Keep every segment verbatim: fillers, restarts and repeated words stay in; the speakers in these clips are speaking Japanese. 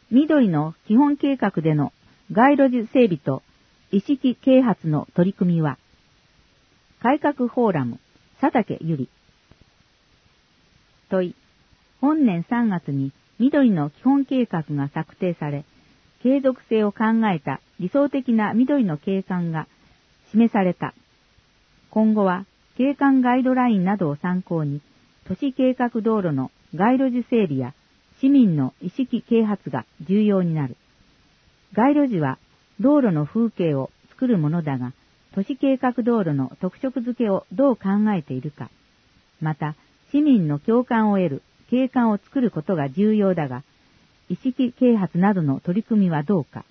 緑の基本計画での街路樹整備と意識啓発の取り組みは、改革フォーラム、佐竹ゆり。問い、本年さんがつに緑の基本計画が策定され、継続性を考えた理想的な緑の景観が示された。今後は景観ガイドラインなどを参考に、都市計画道路の街路樹整備や市民の意識啓発が重要になる。街路樹は道路の風景を作るものだが、都市計画道路の特色づけをどう考えているか、また市民の共感を得る景観を作ることが重要だが、意識啓発などの取り組みはどうか。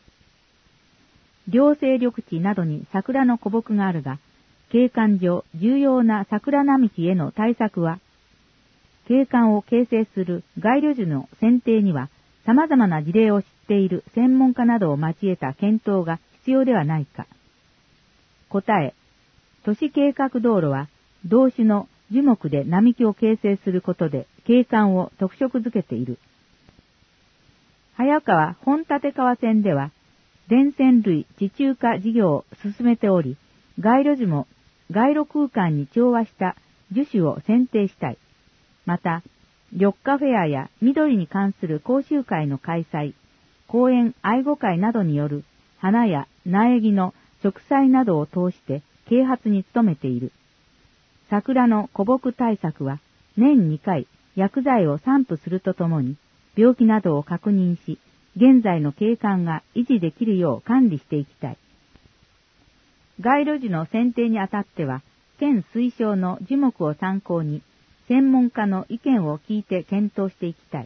両生緑地などに桜の古木があるが、景観上重要な桜並木への対策は、景観を形成する街路樹の選定には様々な事例を知っている専門家などを交えた検討が必要ではないか。答え、都市計画道路は同種の樹木で並木を形成することで景観を特色づけている。早川本立川線では電線類地中化事業を進めており、街路樹も街路空間に調和した樹種を選定したい。また、緑化フェアや緑に関する講習会の開催、公園愛護会などによる花や苗木の植栽などを通して啓発に努めている。桜の古木対策は年にかい薬剤を散布するとともに病気などを確認し、現在の景観が維持できるよう管理していきたい。街路樹の選定にあたっては、県推奨の樹木を参考に専門家の意見を聞いて検討していきたい。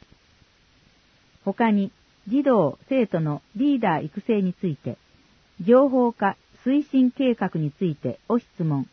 他に、児童・生徒のリーダー育成について、情報化推進計画についてお質問。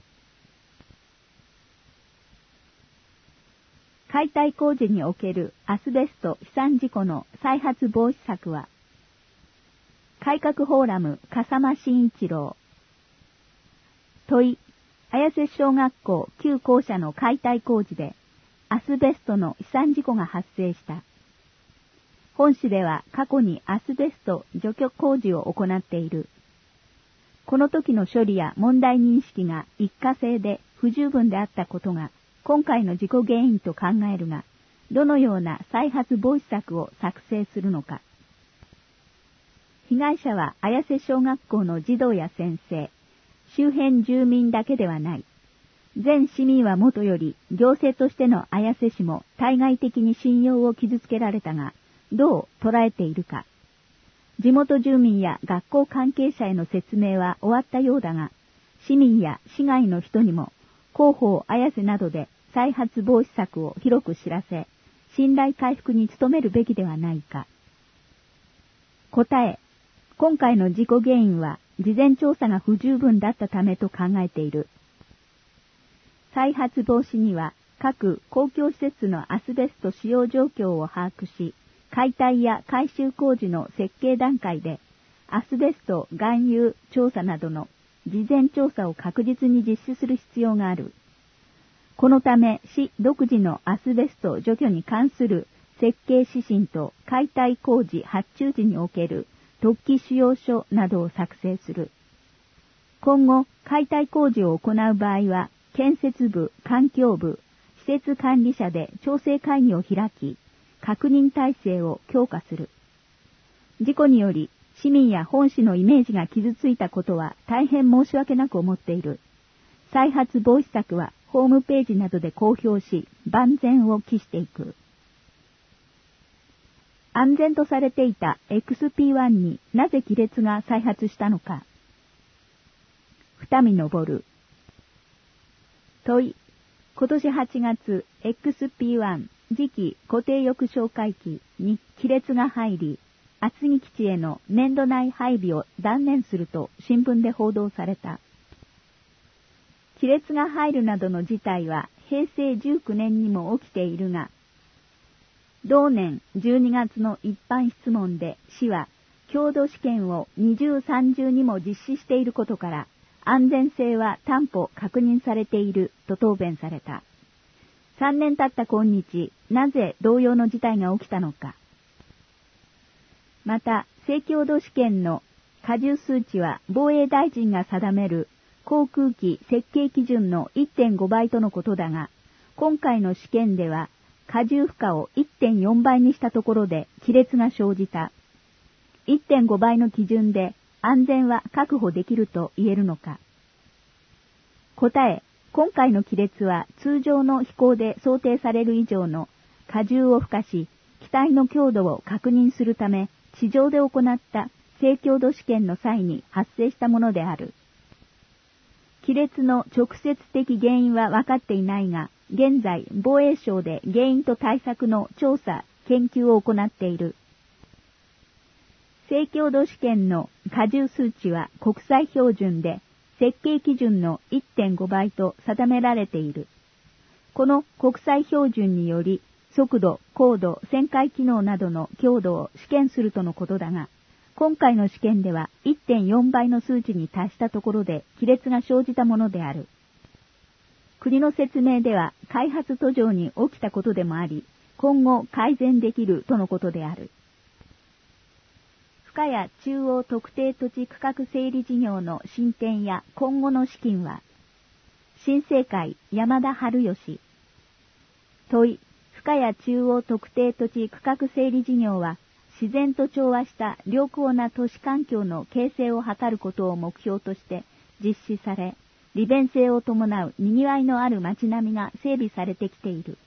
解体工事におけるアスベスト飛散事故の再発防止策は、改革フォーラム笠間慎一郎。問い、綾瀬小学校旧校舎の解体工事でアスベストの飛散事故が発生した。本市では過去にアスベスト除去工事を行っている。この時の処理や問題認識が一過性で不十分であったことが今回の事故原因と考えるが、どのような再発防止策を作成するのか。被害者は綾瀬小学校の児童や先生、周辺住民だけではない。全市民はもとより行政としての綾瀬市も対外的に信用を傷つけられたが、どう捉えているか。地元住民や学校関係者への説明は終わったようだが、市民や市外の人にも広報綾瀬などで再発防止策を広く知らせ、信頼回復に努めるべきではないか。答え、今回の事故原因は事前調査が不十分だったためと考えている。再発防止には各公共施設のアスベスト使用状況を把握し、解体や改修工事の設計段階でアスベスト含有調査などの事前調査を確実に実施する必要がある。このため市独自のアスベスト除去に関する設計指針と解体工事発注時における特記仕様書などを作成する。今後、解体工事を行う場合は、建設部、環境部、施設管理者で調整会議を開き、確認体制を強化する。事故により、市民や本市のイメージが傷ついたことは大変申し訳なく思っている。再発防止策はホームページなどで公表し、万全を期していく。安全とされていた エックスピーワン になぜ亀裂が再発したのか。二見昇。問い、今年はちがつ エックスピーワン 次期固定翼哨戒機に亀裂が入り、厚木基地への年度内配備を断念すると新聞で報道された。亀裂が入るなどの事態はへいせいじゅうきゅうねんにも起きているが、同年じゅうにがつの一般質問で市は強度試験を二重三重にも実施していることから安全性は担保確認されていると答弁された。さんねん経った今日、なぜ同様の事態が起きたのか。 また、正教土試験の荷重数値は防衛大臣が定める航空機設計基準の いってんご 倍とのことだが、今回の試験では荷重負荷を いってんよん 倍にしたところで亀裂が生じた。いってんご 倍の基準で安全は確保できると言えるのか。答え、今回の亀裂は通常の飛行で想定される以上の荷重を付加し、機体の強度を確認するため、地上で行った正強度試験の際に発生したものである。亀裂の直接的原因は分かっていないが、現在防衛省で原因と対策の調査、研究を行っている。正強度試験の荷重数値は国際標準で設計基準の いってんご 倍と定められている。この国際標準により速度、高度、旋回機能などの強度を試験するとのことだが、今回の試験では いってんよん 倍の数値に達したところで亀裂が生じたものである。国の説明では開発途上に起きたことでもあり、今後改善できるとのことである。深谷中央特定土地区画整理事業の進展や今後の資金は、新生会山田春義。問い、深谷中央特定土地区画整理事業は、自然と調和した良好な都市環境の形成を図ることを目標として実施され、利便性を伴う賑わいのある街並みが整備されてきている。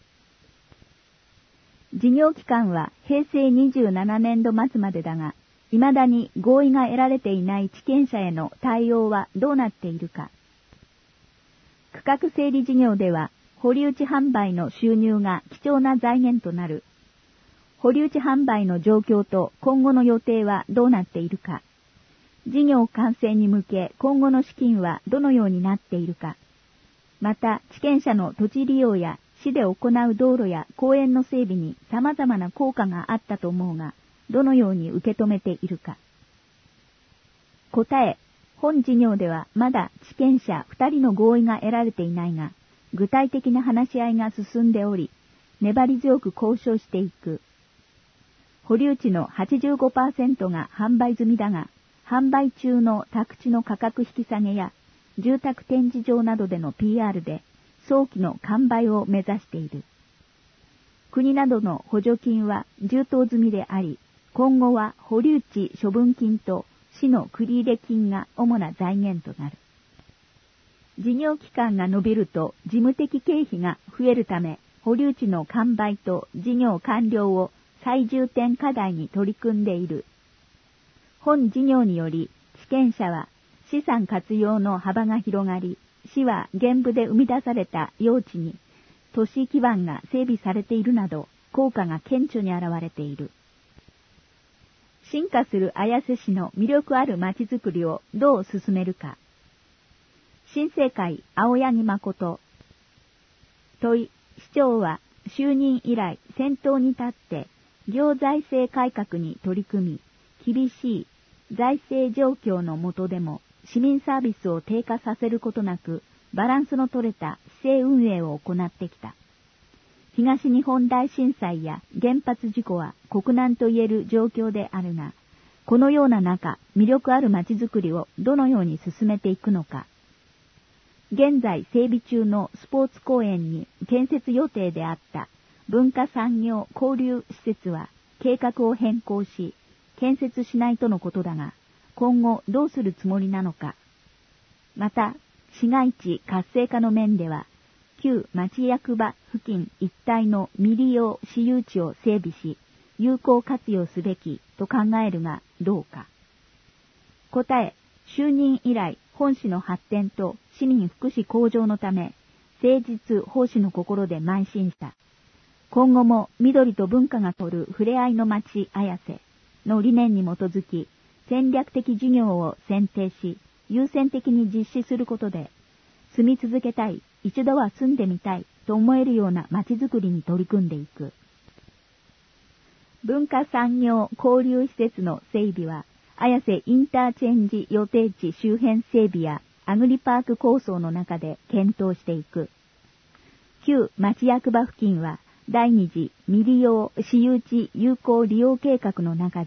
事業期間はへいせいにじゅうななねんど末までだが、未だに合意が得られていない地権者への対応はどうなっているか。区画整理事業では、保留地販売の収入が貴重な財源となる。保留地販売の状況と今後の予定はどうなっているか。事業完成に向け今後の資金はどのようになっているか。また、地権者の土地利用や市で行う道路や公園の整備に様々な効果があったと思うが、どのように受け止めているか。答え、本事業ではまだ地権者ふたりの合意が得られていないが、具体的な話し合いが進んでおり、粘り強く交渉していく。保留地の はちじゅうごパーセント が販売済みだが、販売中の宅地の価格引き下げや、住宅展示場などでの ピーアール で、早期の完売を目指している。国などの補助金は充当済みであり、今後は保留地処分金と市の繰入金が主な財源となる。事業期間が延びると事務的経費が増えるため、保留地の完売と事業完了を最重点課題に取り組んでいる。本事業により、地権者は資産活用の幅が広がり、市は現部で生み出された用地に都市基盤が整備されているなど、効果が顕著に現れている。進化する綾瀬市の魅力ある街づくりをどう進めるか。新生会青柳誠。問い、市長は就任以来先頭に立って行財政改革に取り組み、厳しい財政状況の下でも市民サービスを低下させることなくバランスの取れた市政運営を行ってきた。東日本大震災や原発事故は国難と言える状況であるが、このような中、魅力ある街づくりをどのように進めていくのか。現在整備中のスポーツ公園に建設予定であった文化産業交流施設は計画を変更し、建設しないとのことだが、今後どうするつもりなのか。また、市街地活性化の面では、旧町役場付近一帯の未利用私有地を整備し、有効活用すべきと考えるがどうか。答え、就任以来、本市の発展と市民福祉向上のため、誠実奉仕の心で邁進した。今後も緑と文化がとる触れ合いの街綾瀬の理念に基づき、戦略的事業を選定し、優先的に実施することで、住み続けたい、一度は住んでみたいと思えるような街づくりに取り組んでいく。文化産業交流施設の整備は、綾瀬インターチェンジ予定地周辺整備やアグリパーク構想の中で検討していく。旧町役場付近は、第二次未利用私有地有効利用計画の中で、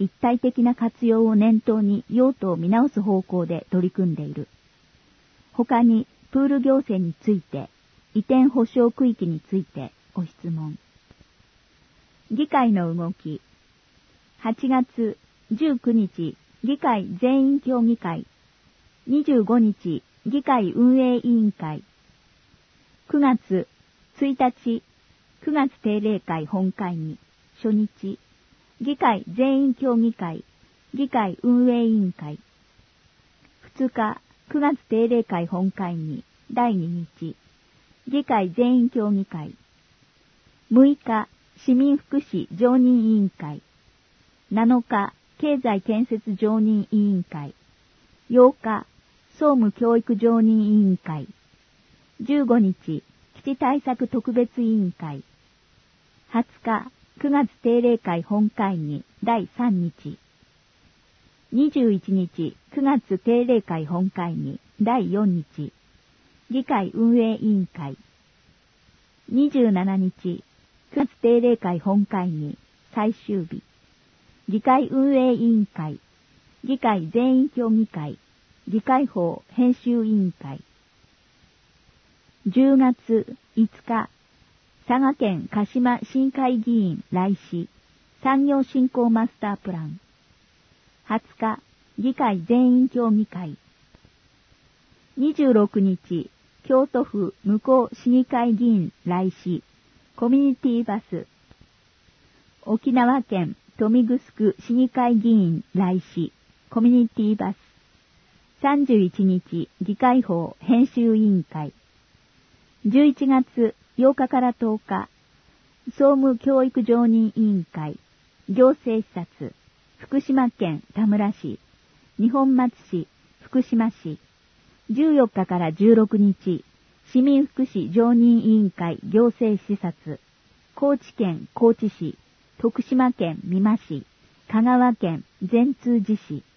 一体的な活用を念頭に用途を見直す方向で取り組んでいる。他に、プール行政について、移転保障区域についてご質問。議会の動き。はちがつじゅうくにち、議会全員協議会。にじゅうごにち、議会運営委員会。くがつついたち、くがつ定例会本会議、初日、議会全員協議会、議会運営委員会。ふつか、くがつ定例会本会議、だいににち、議会全員協議会。むいか、市民福祉常任委員会。なのか、経済建設常任委員会。ようか、総務教育常任委員会。じゅうごにち、基地対策特別委員会。はつか、くがつ定例会本会議だいさんにち。にじゅういちにち、くがつ定例会本会議だいよんにち。議会運営委員会。にじゅうしちにち、くがつ定例会本会議最終日。議会運営委員会。議会全員協議会。議会法編集委員会。じゅうがついつか、佐賀県鹿島市議会議員来市、産業振興マスタープラン。はつか、議会全員協議会。にじゅうろくにち、京都府向こう市議会議員来市、コミュニティバス。沖縄県豊見城市議会議員来市、コミュニティバス。さんじゅういちにち、議会法編集委員会。じゅういちがつようかからとおか、総務教育常任委員会、行政視察、福島県田村市、二本松市、福島市。じゅうよっかからじゅうろくにち、市民福祉常任委員会行政視察、高知県高知市、徳島県美馬市、香川県善通寺市。